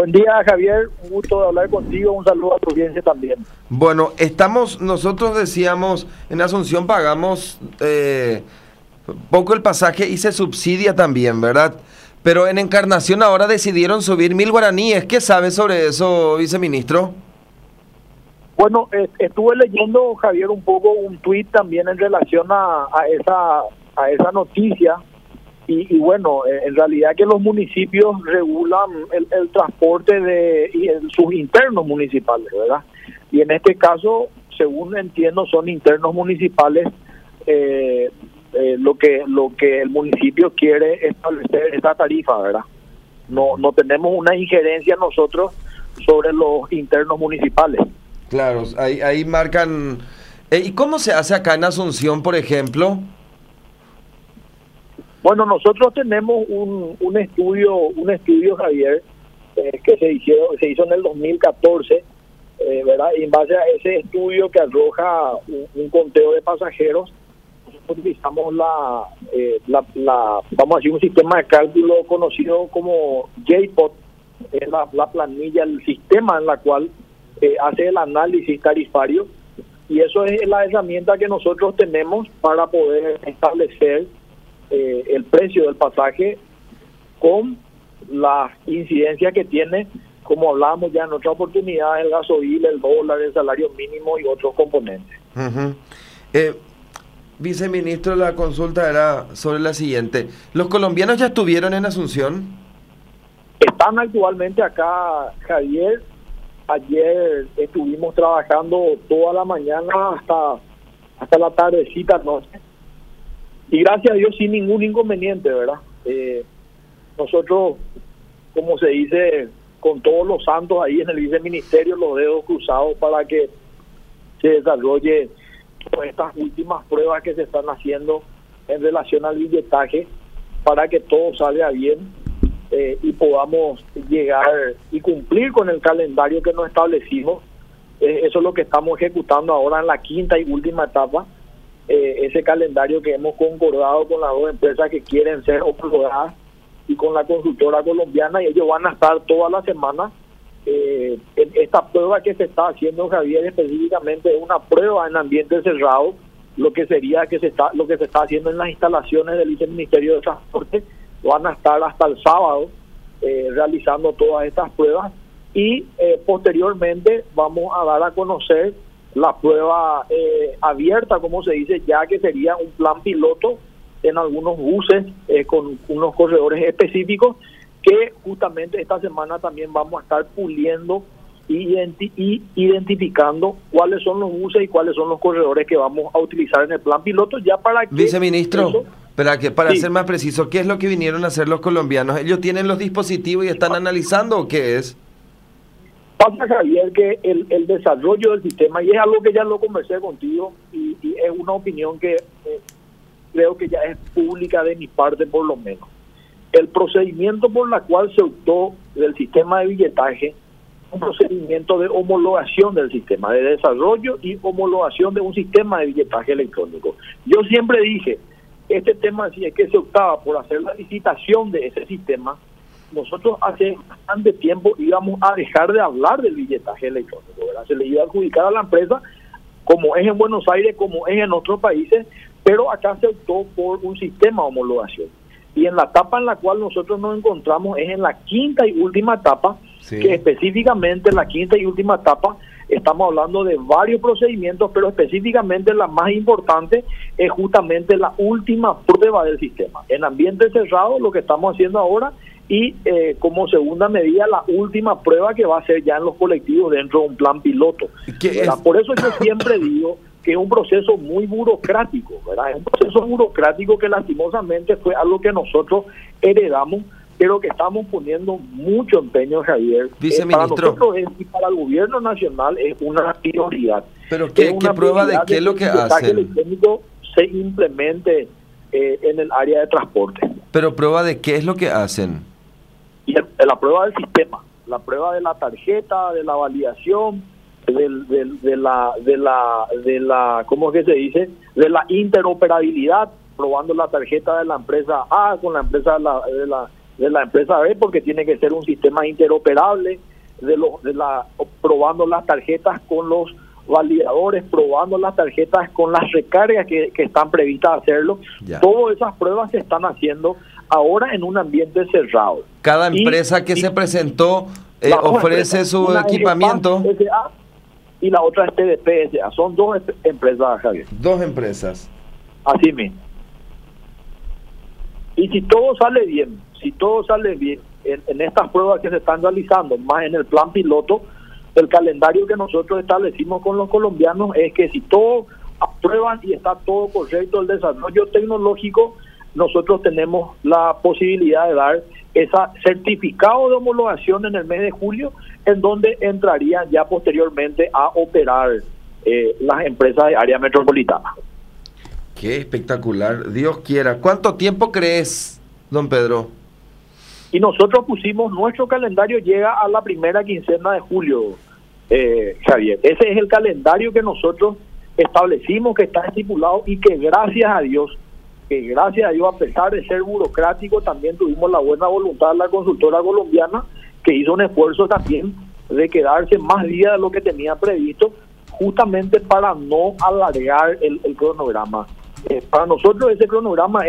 Buen día, Javier, un gusto de hablar contigo, un saludo a tu audiencia también. Bueno, nosotros decíamos, en Asunción pagamos poco el pasaje y se subsidia también, ¿verdad? Pero en Encarnación ahora decidieron subir 1.000 guaraníes. ¿Qué sabes sobre eso, viceministro? Bueno, estuve leyendo, Javier, un poco un tuit también en relación a esa noticia. Y bueno, en realidad que los municipios regulan el transporte sus internos municipales, ¿verdad? Y en este caso, según entiendo, son internos municipales lo que el municipio quiere establecer esta tarifa, ¿verdad? No tenemos una injerencia nosotros sobre los internos municipales. Claro, ahí marcan... ¿Y cómo se hace acá en Asunción, por ejemplo? Bueno, nosotros tenemos un estudio, Javier, que se hizo en el 2014, ¿verdad? Y en base a ese estudio que arroja un conteo de pasajeros, nosotros utilizamos vamos a decir, un sistema de cálculo conocido como JPOT, es la planilla, el sistema en la cual hace el análisis tarifario, y eso es la herramienta que nosotros tenemos para poder establecer el precio del pasaje con la incidencia que tiene, como hablábamos ya en otra oportunidad, el gasoil, el dólar, el salario mínimo y otros componentes. Uh-huh. Viceministro, la consulta era sobre la siguiente. ¿Los colombianos ya estuvieron en Asunción? Están actualmente acá, Javier. Ayer estuvimos trabajando toda la mañana hasta la tardecita noche. Y gracias a Dios sin ningún inconveniente, ¿verdad? Nosotros, como se dice, con todos los santos ahí en el viceministerio, los dedos cruzados para que se desarrolle todas estas últimas pruebas que se están haciendo en relación al billetaje para que todo salga bien y podamos llegar y cumplir con el calendario que nos establecimos. Eso es lo que estamos ejecutando ahora en la quinta y última etapa. Ese calendario que hemos concordado con las dos empresas que quieren ser homologadas y con la consultora colombiana, y ellos van a estar toda la semana en esta prueba que se está haciendo, Javier, específicamente es una prueba en ambiente cerrado, lo que sería lo que se está haciendo en las instalaciones del Viceministerio de Transporte. Van a estar hasta el sábado realizando todas estas pruebas y posteriormente vamos a dar a conocer la prueba abierta, como se dice, ya que sería un plan piloto en algunos buses con unos corredores específicos que justamente esta semana también vamos a estar puliendo y identificando cuáles son los buses y cuáles son los corredores que vamos a utilizar en el plan piloto, ya para que... Viceministro, para sí, ser más preciso, ¿qué es lo que vinieron a hacer los colombianos? ¿Ellos tienen los dispositivos y están analizando o qué es? Pasa, Javier, que el desarrollo del sistema, y es algo que ya lo conversé contigo, y es una opinión que creo que ya es pública de mi parte por lo menos. El procedimiento por la cual se optó del sistema de billetaje, un procedimiento de homologación del sistema, de desarrollo y homologación de un sistema de billetaje electrónico. Yo siempre dije, este tema, si es que se optaba por hacer la licitación de ese sistema, nosotros hace bastante tiempo íbamos a dejar de hablar del billetaje electrónico, ¿verdad? Se le iba a adjudicar a la empresa, como es en Buenos Aires, como es en otros países, pero acá se optó por un sistema de homologación. Y en la etapa en la cual nosotros nos encontramos es en la quinta y última etapa, sí, que específicamente en la quinta y última etapa estamos hablando de varios procedimientos, pero específicamente la más importante es justamente la última prueba del sistema. En ambiente cerrado, lo que estamos haciendo ahora, y como segunda medida, la última prueba que va a ser ya en los colectivos dentro de un plan piloto. Por eso yo siempre digo que es un proceso muy burocrático, ¿verdad? Es un proceso burocrático que lastimosamente fue algo que nosotros heredamos, pero que estamos poniendo mucho empeño, Javier. Viceministro. Para nosotros y para el gobierno nacional es una prioridad. ¿Pero qué prueba de qué es lo que hacen? El electrónico se implemente en el área de transporte. ¿Pero prueba de qué es lo que hacen? Y la prueba del sistema, la prueba de la tarjeta, de la validación, de la ¿cómo es que se dice? De la interoperabilidad, probando la tarjeta de la empresa A con la empresa de la empresa B, porque tiene que ser un sistema interoperable, probando las tarjetas con los validadores, probando las tarjetas con las recargas que están previstas hacerlo. Ya. Todas esas pruebas se están haciendo ahora en un ambiente cerrado. Cada empresa que se presentó ofrece su equipamiento. SA, y la otra es TDP SA. Son dos empresas, Javier. Dos empresas. Así mismo. Y si todo sale bien en estas pruebas que se están realizando, más en el plan piloto, el calendario que nosotros establecimos con los colombianos es que si todos aprueban y está todo correcto el desarrollo tecnológico, nosotros tenemos la posibilidad de dar ese certificado de homologación en el mes de julio, en donde entrarían ya posteriormente a operar las empresas de área metropolitana. Qué espectacular, Dios quiera. ¿Cuánto tiempo crees, don Pedro? Y nosotros pusimos, nuestro calendario llega a la primera quincena de julio, Javier. Ese es el calendario que nosotros establecimos, que está estipulado, y que gracias a Dios, a pesar de ser burocrático, también tuvimos la buena voluntad de la consultora colombiana, que hizo un esfuerzo también de quedarse más días de lo que tenía previsto, justamente para no alargar el cronograma. Para nosotros ese cronograma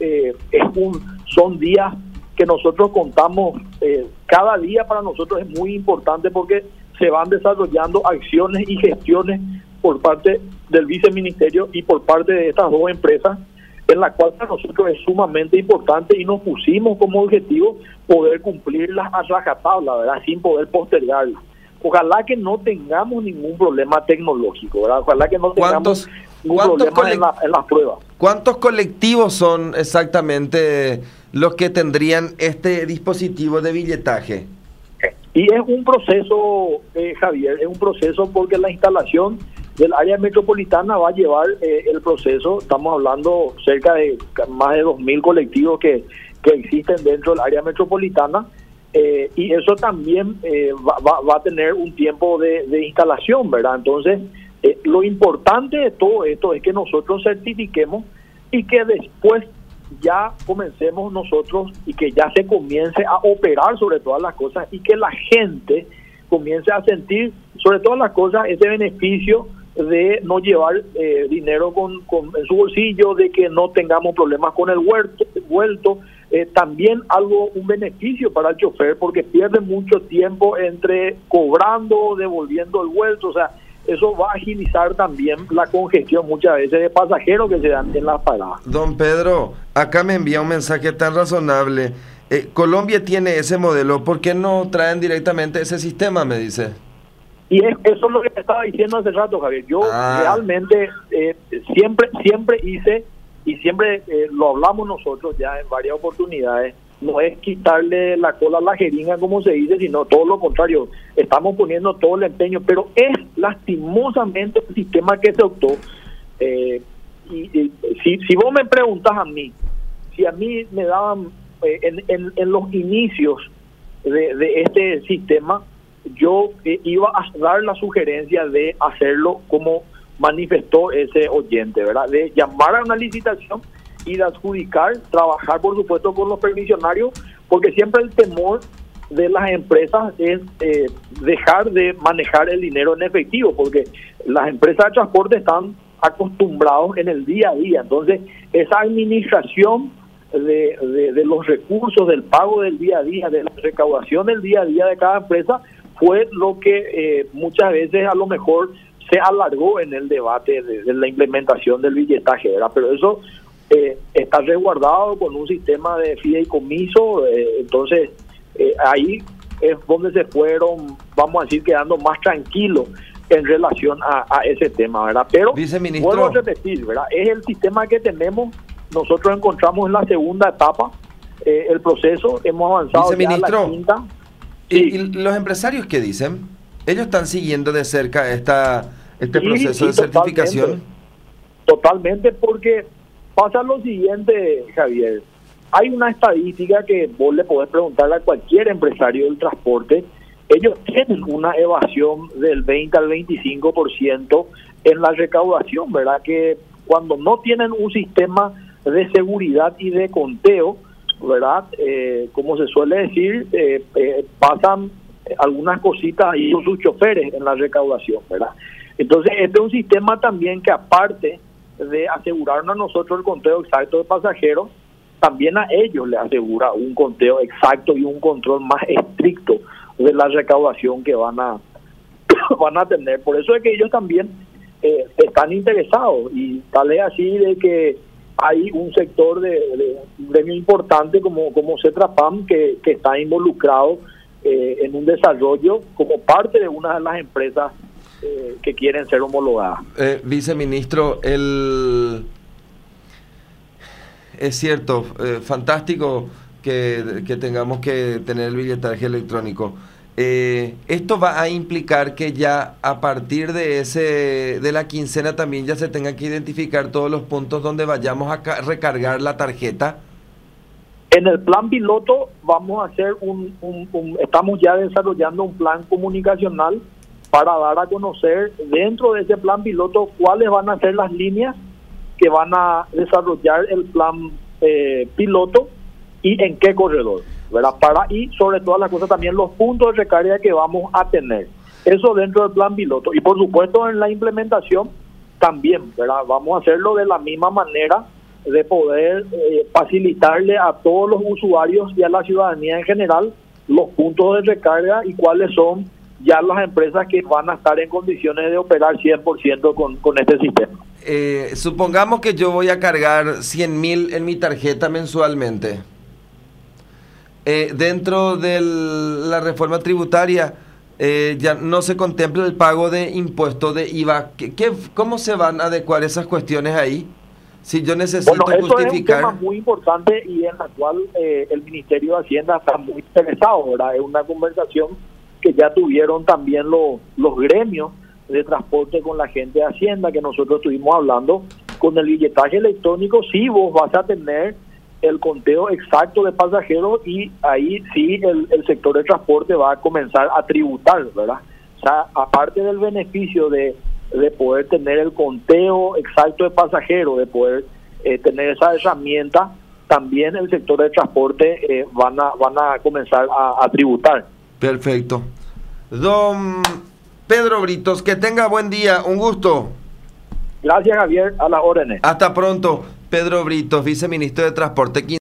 son días que nosotros contamos. Cada día para nosotros es muy importante porque se van desarrollando acciones y gestiones por parte del viceministerio y por parte de estas dos empresas, en la cual para nosotros es sumamente importante, y nos pusimos como objetivo poder cumplirlas a rajatabla, ¿verdad?, sin poder postergarlas. Ojalá que no tengamos ningún problema tecnológico, ¿verdad? Ojalá que no tengamos ningún problema en las pruebas. ¿Cuántos colectivos son exactamente los que tendrían este dispositivo de billetaje? Y es un proceso, Javier, es un proceso porque la instalación del área metropolitana va a llevar el proceso. Estamos hablando cerca de más de 2.000 colectivos que existen dentro del área metropolitana. Y eso también va a tener un tiempo de instalación, ¿verdad? Entonces, lo importante de todo esto es que nosotros certifiquemos y que después ya comencemos nosotros y que ya se comience a operar sobre todas las cosas, y que la gente comience a sentir sobre todas las cosas ese beneficio de no llevar dinero en su bolsillo, de que no tengamos problemas con el vuelto. También un beneficio para el chofer, porque pierde mucho tiempo entre cobrando, devolviendo el vuelto. O sea, eso va a agilizar también la congestión muchas veces de pasajeros que se dan en las paradas. Don Pedro, acá me envía un mensaje tan razonable. Colombia tiene ese modelo, ¿por qué no traen directamente ese sistema?, me dice. Y eso es lo que te estaba diciendo hace rato, Javier. Yo realmente siempre hice, y siempre lo hablamos nosotros ya en varias oportunidades, no es quitarle la cola a la jeringa, como se dice, sino todo lo contrario. Estamos poniendo todo el empeño, pero es lastimosamente el sistema que se optó. Si vos me preguntas a mí, si a mí me daban en los inicios de este sistema, yo iba a dar la sugerencia de hacerlo como manifestó ese oyente, ¿verdad?, de llamar a una licitación y de adjudicar, trabajar por supuesto con los permisionarios, porque siempre el temor de las empresas es dejar de manejar el dinero en efectivo, porque las empresas de transporte están acostumbrados en el día a día. Entonces esa administración de los recursos, del pago del día a día, de la recaudación del día a día de cada empresa, fue lo que muchas veces a lo mejor se alargó en el debate de la implementación del billetaje, ¿verdad? Pero eso está resguardado con un sistema de fideicomiso. Entonces ahí es donde se fueron, vamos a decir, quedando más tranquilos en relación a ese tema, ¿verdad? Pero vuelvo a repetir, ¿verdad?, es el sistema que tenemos. Nosotros encontramos en la segunda etapa el proceso, hemos avanzado ya a la quinta. ¿Y los empresarios qué dicen? ¿Ellos están siguiendo de cerca este proceso de certificación? Totalmente, porque pasa lo siguiente, Javier. Hay una estadística que vos le podés preguntar a cualquier empresario del transporte. Ellos tienen una evasión del 20 al 25% en la recaudación, ¿verdad? Que cuando no tienen un sistema de seguridad y de conteo, ¿verdad? Como se suele decir, pasan algunas cositas ahí con sus choferes en la recaudación, ¿verdad? Entonces, este es un sistema también que, aparte de asegurarnos a nosotros el conteo exacto de pasajeros, también a ellos les asegura un conteo exacto y un control más estricto de la recaudación que van a tener. Por eso es que ellos también están interesados, y tal es así de que hay un sector de un gremio importante como Cetrapam que está involucrado en un desarrollo como parte de una de las empresas que quieren ser homologadas. Viceministro, es cierto, fantástico que tengamos que tener el billetaje electrónico. Esto va a implicar que ya a partir de la quincena también ya se tengan que identificar todos los puntos donde vayamos a recargar la tarjeta. En el plan piloto vamos a hacer estamos ya desarrollando un plan comunicacional para dar a conocer dentro de ese plan piloto cuáles van a ser las líneas que van a desarrollar el plan piloto y en qué corredor, ¿verdad? Y sobre todas las cosas también los puntos de recarga que vamos a tener. Eso dentro del plan piloto. Y por supuesto en la implementación también, ¿verdad? Vamos a hacerlo de la misma manera, de poder facilitarle a todos los usuarios y a la ciudadanía en general los puntos de recarga y cuáles son ya las empresas que van a estar en condiciones de operar 100% con este sistema. Supongamos que yo voy a cargar 100.000 en mi tarjeta mensualmente. Dentro de la reforma tributaria ya no se contempla el pago de impuesto de IVA. ¿Cómo se van a adecuar esas cuestiones ahí? Si yo necesito justificar... Es un tema muy importante y en la cual el Ministerio de Hacienda está muy interesado, ¿verdad? Es una conversación que ya tuvieron también los gremios de transporte con la gente de Hacienda, que nosotros estuvimos hablando. Con el billetaje electrónico sí vos vas a tener el conteo exacto de pasajeros y ahí sí el sector de transporte va a comenzar a tributar, ¿verdad? O sea, aparte del beneficio de poder tener el conteo exacto de pasajeros, de poder tener esa herramienta, también el sector de transporte van a comenzar a tributar. Perfecto. Don Pedro Britos, que tenga buen día, un gusto. Gracias, Javier, a las órdenes. Hasta pronto. Pedro Britos, viceministro de Transporte.